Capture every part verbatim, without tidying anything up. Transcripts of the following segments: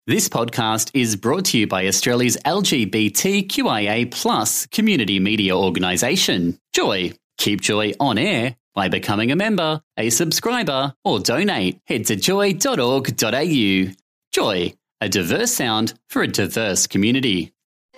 This podcast is brought to you by Australia's L G B T Q I A plus community media organisation, Joy. Keep Joy on air by becoming a member, a subscriber, or donate. Head to joy dot org dot a u. Joy, a diverse sound for a diverse community.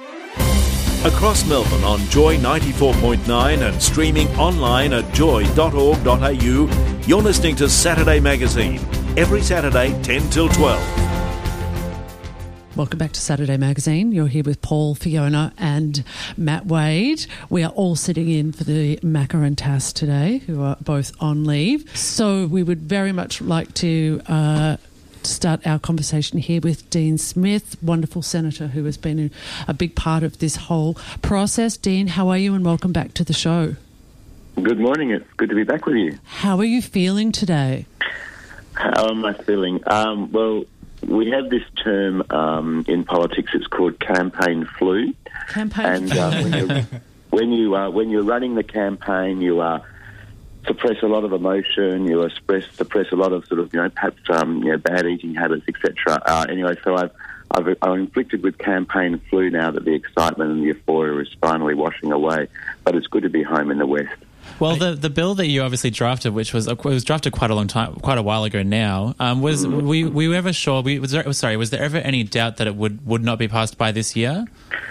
Across Melbourne on Joy ninety-four point nine and streaming online at joy dot org dot a u, you're listening to Saturday Magazine, every Saturday ten till twelve. Welcome back to Saturday Magazine. You're here with Paul, Fiona and Matt Wade. We are all sitting in for the Macca and Tass today, who are both on leave. So we would very much like to uh, start our conversation here with Dean Smith, wonderful senator who has been a big part of this whole process. Dean, how are you, and welcome back to the show. Good morning. It's good to be back with you. How are you feeling today? How am I feeling? Um, well, we have this term um, in politics. It's called campaign flu. Campaign and, flu. Uh, when, you're, when you uh, when you're running the campaign, you uh, suppress a lot of emotion. You suppress suppress a lot of sort of you know perhaps um, you know bad eating habits, et cetera. Uh, anyway, so I've, I've I'm inflicted with campaign flu now that the excitement and the euphoria is finally washing away. But it's good to be home in the West. Well, the the bill that you obviously drafted, which was it was drafted quite a long time, quite a while ago now, um, was we we were ever sure? We was there, sorry, was there ever any doubt that it would, would not be passed by this year?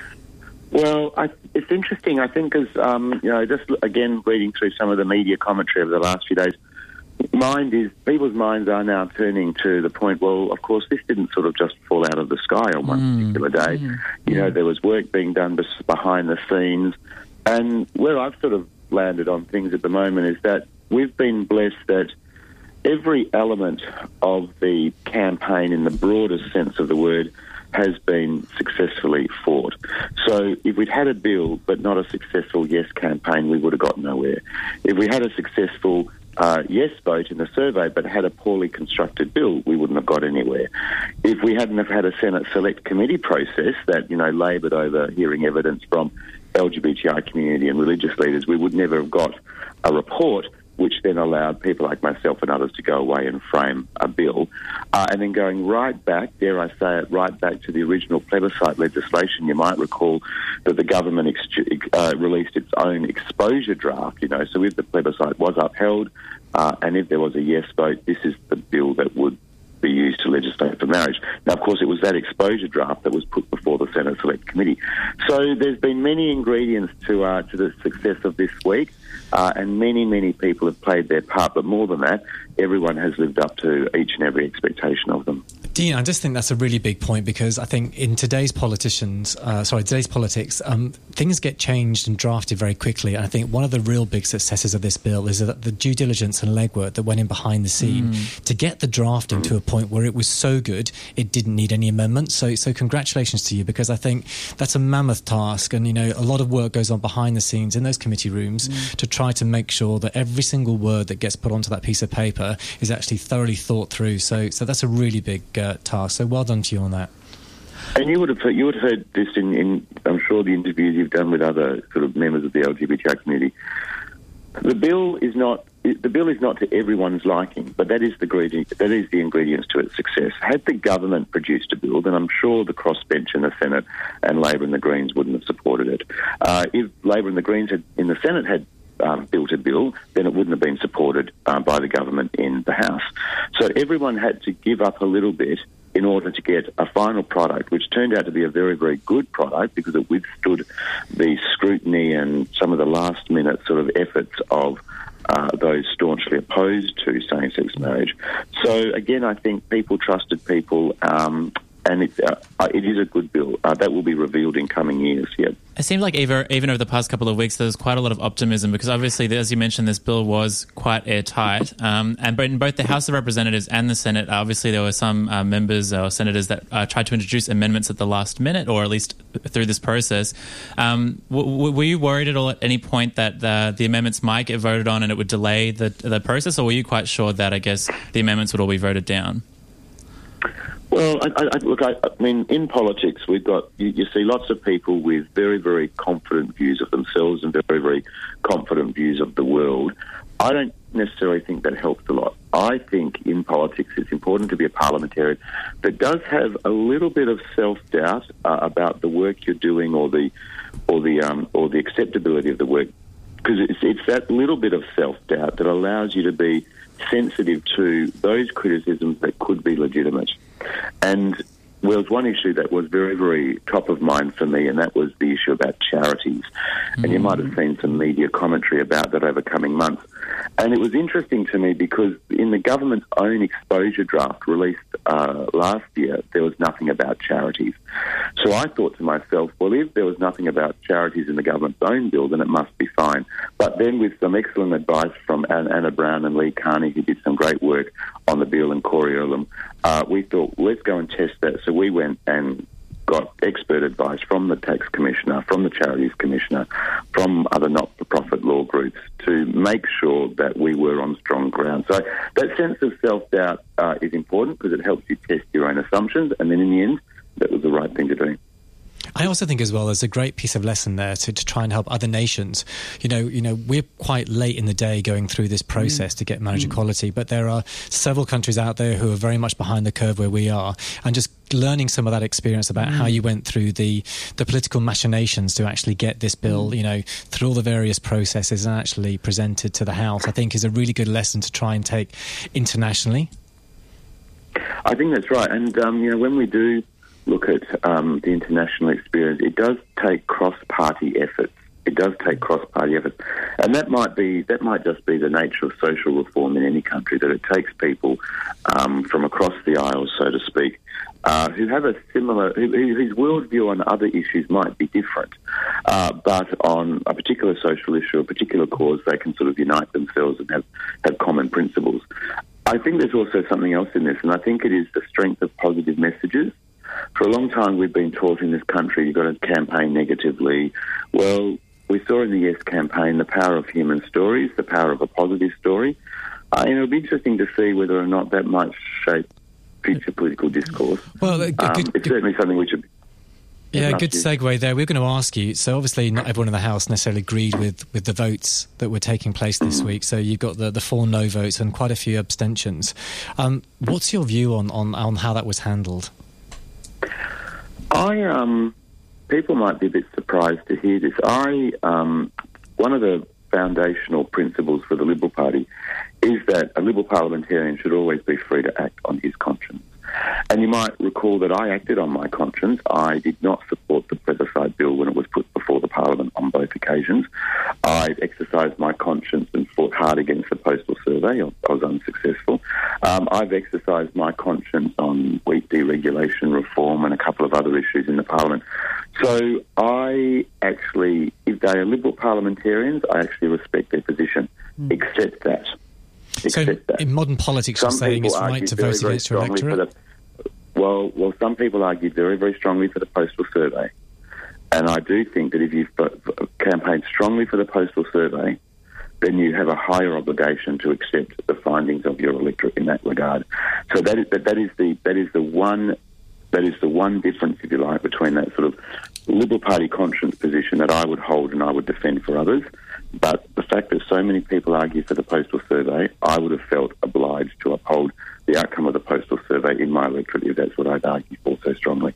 Well, I, it's interesting. I think as um, you know, just again reading through some of the media commentary over the last few days, mind is people's minds are now turning to the point. Well, of course, this didn't sort of just fall out of the sky on one mm. particular day. Mm. You know, there was work being done behind the scenes, and where I've sort of landed on things at the moment is that we've been blessed that every element of the campaign in the broadest sense of the word has been successfully fought. So if we'd had a bill but not a successful yes campaign, we would have got nowhere. If we had a successful uh, yes vote in the survey but had a poorly constructed bill, we wouldn't have got anywhere. If we hadn't have had a Senate Select Committee process that, you know, laboured over hearing evidence from L G B T I community and religious leaders, we would never have got a report which then allowed people like myself and others to go away and frame a bill. Uh, and then going right back, dare I say it, right back to the original plebiscite legislation. You might recall that the government ex- uh, released its own exposure draft, you know, so if the plebiscite was upheld uh, and if there was a yes vote, this is the bill that would be used to legislate for marriage. Now, of course, it was that exposure draft that was put before the Senate Select Committee. So there's been many ingredients to uh, to the success of this week, uh, and many, many people have played their part. But more than that, everyone has lived up to each and every expectation of them. Dean, I just think that's a really big point, because I think in today's politicians, uh, sorry, today's politics, um, things get changed and drafted very quickly. And I think one of the real big successes of this bill is that the due diligence and legwork that went in behind the scene mm. to get the drafting mm. to a point where it was so good it didn't need any amendments. So, so congratulations to you, because I think that's a mammoth task, and you know a lot of work goes on behind the scenes in those committee rooms mm. to try to make sure that every single word that gets put onto that piece of paper is actually thoroughly thought through. So, so that's a really big Uh, task. So well done to you on that. And you would have heard, you would have heard this in, in, I'm sure, the interviews you've done with other sort of members of the L G B T I community. The bill is not the bill is not to everyone's liking, but that is the ingredient, that is the ingredients to its success. Had the government produced a bill, then I'm sure the crossbench in the Senate and Labor and the Greens wouldn't have supported it. Uh, if Labor and the Greens had, in the Senate had Um, built a bill, then it wouldn't have been supported uh, by the government in the House. So everyone had to give up a little bit in order to get a final product, which turned out to be a very, very good product because it withstood the scrutiny and some of the last-minute sort of efforts of uh, those staunchly opposed to same-sex marriage. So, again, I think people trusted people, um, and it, uh, it is a good bill. Uh, that will be revealed in coming years, yeah. It seemed like even, even over the past couple of weeks there was quite a lot of optimism, because obviously, as you mentioned, this bill was quite airtight. Um, and in both the House of Representatives and the Senate, obviously there were some uh, members or senators that uh, tried to introduce amendments at the last minute, or at least through this process. Um, w- were you worried at all at any point that the, the amendments might get voted on and it would delay the, the process, or were you quite sure that, I guess, the amendments would all be voted down? Well, I, I, look, I, I mean, in politics, we've got, you, you see lots of people with very, very confident views of themselves and very, very confident views of the world. I don't necessarily think that helps a lot. I think in politics it's important to be a parliamentarian that does have a little bit of self-doubt uh, about the work you're doing or the or the um, or the acceptability of the work, because it's, it's that little bit of self-doubt that allows you to be sensitive to those criticisms that could be legitimate. And well, there was one issue that was very, very top of mind for me, and that was the issue about charities. Mm-hmm. And you might have seen some media commentary about that over coming months. And it was interesting to me because in the government's own exposure draft released uh, last year, there was nothing about charities. So I thought to myself, well, if there was nothing about charities in the government's own bill, then it must be fine. But then with some excellent advice from Anna Brown and Lee Carney, who did some great work on the bill, and Corey Earlham, uh, we thought, let's go and test that. So we went and got expert advice from the Tax Commissioner, from the Charities Commissioner, from other not-for-profit law groups to make sure that we were on strong ground. So that sense of self-doubt uh, is important because it helps you test your own assumptions, and then in the end, that was the right thing to do. I also think as well there's a great piece of lesson there to, to try and help other nations. You know, you know, we're quite late in the day going through this process mm. to get marriage mm. equality, but there are several countries out there who are very much behind the curve where we are, and just learning some of that experience about mm. how you went through the, the political machinations to actually get this bill, mm. you know, through all the various processes and actually presented to the House, I think is a really good lesson to try and take internationally. I think that's right. And, um, you know, when we do look at um, the international experience, it does take cross-party efforts. It does take cross-party efforts. And that might be that might just be the nature of social reform in any country, that it takes people um, from across the aisle, so to speak, uh, who have a similar, who, whose worldview on other issues might be different, uh, but on a particular social issue, a particular cause, they can sort of unite themselves and have, have common principles. I think there's also something else in this, and I think it is the strength of positive messages. For a long time, we've been taught in this country you've got to campaign negatively. Well, we saw in the Yes campaign the power of human stories, the power of a positive story. Uh, and it'll be interesting to see whether or not that might shape future political discourse. Well, good, um, good, it's certainly something we should... Yeah, good segue there. We're going to ask you, so obviously not everyone in the House necessarily agreed with, with the votes that were taking place this week, so you've got the, the four no votes and quite a few abstentions. Um, what's your view on, on, on how that was handled? I um, people might be a bit surprised to hear this. I um, one of the foundational principles for the Liberal Party is that a Liberal parliamentarian should always be free to act on his conscience. And you might recall that I acted on my conscience. I did not support the plebiscite bill when it was put before the Parliament on both occasions. I exercised my conscience and fought hard against the postal survey. I was unsuccessful. Um, I've exercised my conscience on wheat deregulation reform and a couple of other issues in the Parliament. So I actually, if they are Liberal parliamentarians, I actually respect their position, mm. except that. So in modern politics, you're saying it's right to vote against your electorate? The, well, well, some people argue very, very strongly for the postal survey. And I do think that if you campaign strongly for the postal survey, then you have a higher obligation to accept the findings of your electorate in that regard. So that is, that, that is the that is the one that is the one difference, if you like, between that sort of Liberal Party conscience position that I would hold and I would defend for others. But the fact that so many people argue for the postal survey, I would have felt obliged to uphold the outcome of the postal survey in my electorate if that's what I'd argue for so strongly.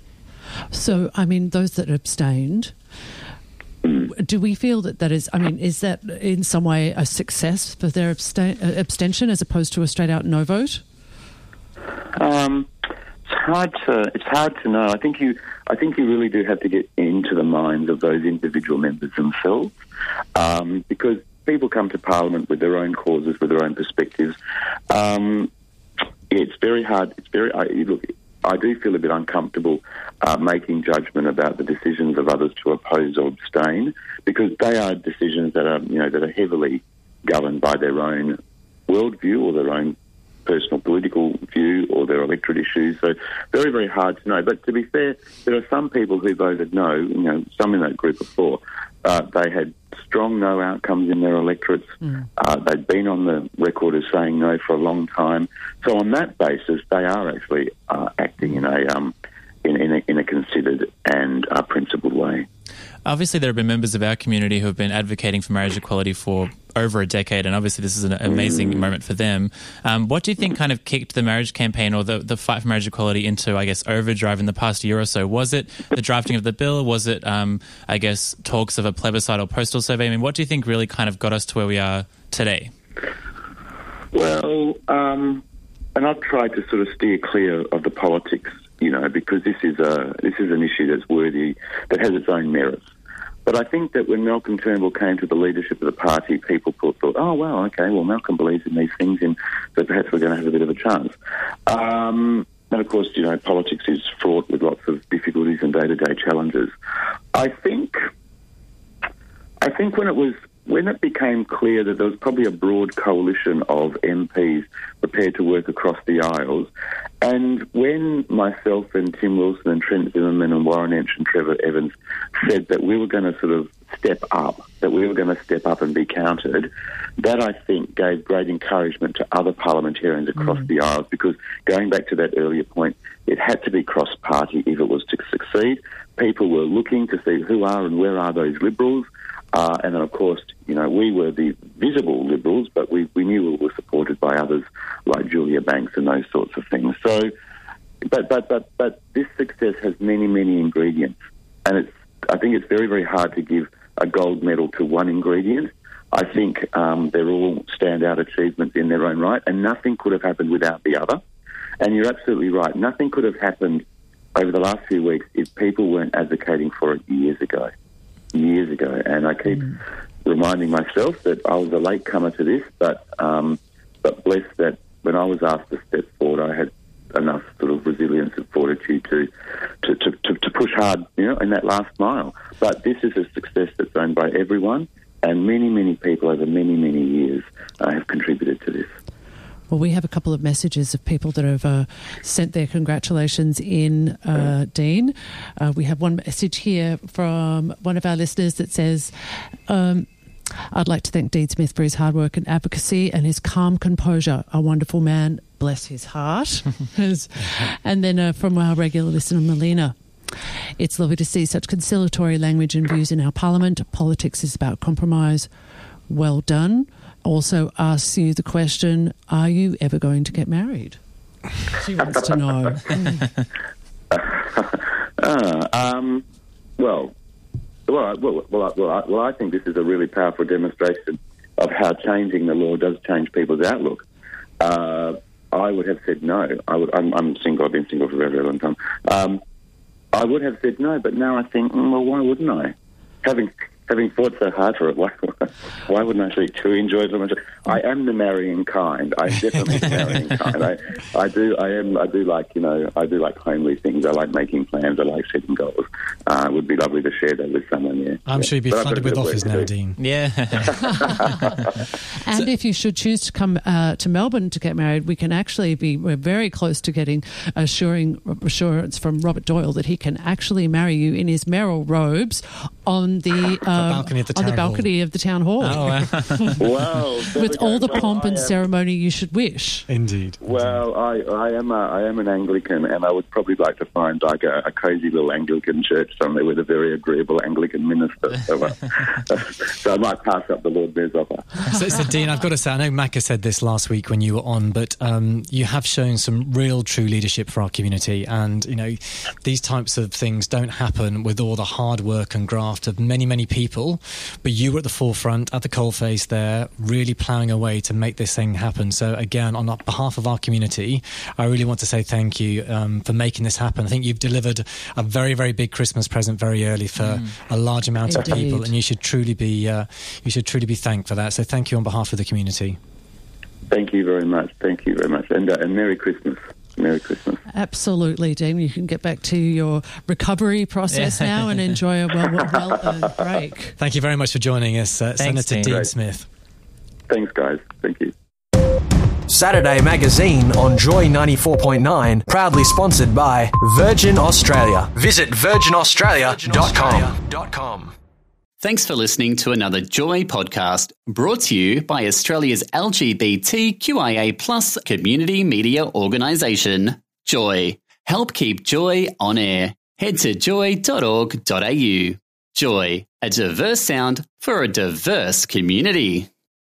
So, I mean, those that abstained, mm. do we feel that that is, I mean, is that in some way a success for their abstain, uh, abstention as opposed to a straight-out no vote? Um, it's hard to it's hard to know. I think you I think you really do have to get into the minds of those individual members themselves, um, because people come to Parliament with their own causes, with their own perspectives. Um, it's very hard. It's very I, look. I do feel a bit uncomfortable uh, making judgment about the decisions of others to oppose or abstain, because they are decisions that are, you know, that are heavily governed by their own worldview or their own personal political view or their electorate issues. So very, very hard to know. But to be fair, there are some people who voted no, you know, some in that group of four. Uh, they had strong no outcomes in their electorates. Mm. Uh, they'd been on the record as saying no for a long time. So on that basis, they are actually uh, acting in a um, in, in a in a considered and uh, principled way. Obviously, there have been members of our community who have been advocating for marriage equality for over a decade, and obviously this is an amazing moment for them. Um, what do you think kind of kicked the marriage campaign or the, the fight for marriage equality into, I guess, overdrive in the past year or so? Was it the drafting of the bill? Was it, um, I guess, talks of a plebiscite or postal survey? I mean, what do you think really kind of got us to where we are today? Well, um, and I've tried to sort of steer clear of the politics, you know, because this is a this is an issue that's worthy, that has its own merits. But I think that when Malcolm Turnbull came to the leadership of the party, people thought, thought oh, well, okay, well, Malcolm believes in these things, and so perhaps we're going to have a bit of a chance. Um, and, of course, you know, politics is fraught with lots of difficulties and day-to-day challenges. I think, I think when it was when it became clear that there was probably a broad coalition of M Ps prepared to work across the aisles, and when myself and Tim Wilson and Trent Zimmerman and Warren Entsch and Trevor Evans said that we were going to sort of step up, that we were going to step up and be counted, that I think gave great encouragement to other parliamentarians across mm. the aisles, because going back to that earlier point, it had to be cross-party if it was to succeed. People were looking to see who are and where are those Liberals. Uh, and then, of course, you know, we were the visible Liberals, but we, we knew we were supported by others like Julia Banks and those sorts of things. So, but but but but this success has many many ingredients, and it's I think it's very very hard to give a gold medal to one ingredient. I think um, they're all standout achievements in their own right, and nothing could have happened without the other. And you're absolutely right. Nothing could have happened over the last few weeks if people weren't advocating for it years ago. Years ago, and I keep mm. reminding myself that I was a latecomer to this, but um, but blessed that when I was asked to step forward, I had enough sort of resilience and fortitude to to, to, to to push hard, you know, in that last mile. But this is a success that's owned by everyone, and many, many people over many, many years uh, have contributed to this. Well, we have a couple of messages of people that have uh, sent their congratulations in, uh, Dean. Uh, we have one message here from one of our listeners that says, um, I'd like to thank Dean Smith for his hard work and advocacy and his calm composure. A wonderful man, bless his heart. And then uh, from our regular listener, Melina. It's lovely to see such conciliatory language and views in our parliament. Politics is about compromise. Well done. Also asks you the question, are you ever going to get married? She wants to know. uh, um, well, well, well, well, well, I, well, I think this is a really powerful demonstration of how changing the law does change people's outlook. Uh, I would have said no. I would, I'm, I'm single. I've been single for a very, very long time. Um, I would have said no, but now I think, well, why wouldn't I? Having... Having fought so hard for it, why, why wouldn't I actually truly enjoy it so much? I am the marrying kind. I'm definitely the marrying kind. I, I do. I am. I do like you know. I do like homely things. I like making plans. I like setting goals. Uh, it would be lovely to share that with someone. Yeah. I'm yeah. sure you'd be but flooded with offers now, Dean. Yeah. And if you should choose to come uh, to Melbourne to get married, we can actually be. We're very close to getting assuring assurance from Robert Doyle that he can actually marry you in his mayoral robes on the. Uh, The balcony of the on town the balcony hall. of the town hall. Oh, wow. Well, with all the well, pomp and am, ceremony you should wish. Indeed. Well, I, I am a, I am an Anglican, and I would probably like to find like a, a cosy little Anglican church somewhere with a very agreeable Anglican minister. So, uh, so I might pass up the Lord Mayor's offer. So, so, Dean, I've got to say, I know Macca said this last week when you were on, but um, you have shown some real, true leadership for our community, and you know these types of things don't happen with all the hard work and graft of many, many people. But you were at the forefront, at the coalface there, really ploughing away to make this thing happen. So again, on behalf of our community, I really want to say thank you um, for making this happen. I think you've delivered a very, very big Christmas present very early for mm. a large amount Indeed. of people, and you should truly be uh, you should truly be thanked for that. So thank you on behalf of the community. Thank you very much. Thank you very much, and uh, and Merry Christmas. Merry Christmas. Absolutely, Dean. You can get back to your recovery process now and enjoy a well, well earned break. Thank you very much for joining us, uh, Thanks, Senator Dean. Dean Great. Smith. Thanks, guys. Thank you. Saturday Magazine on Joy ninety-four point nine, proudly sponsored by Virgin Australia. Visit virgin australia dot com. Thanks for listening to another Joy podcast brought to you by Australia's L G B T Q I A plus community media organisation, Joy. Help keep Joy on air. Head to joy dot org dot a u. Joy, a diverse sound for a diverse community.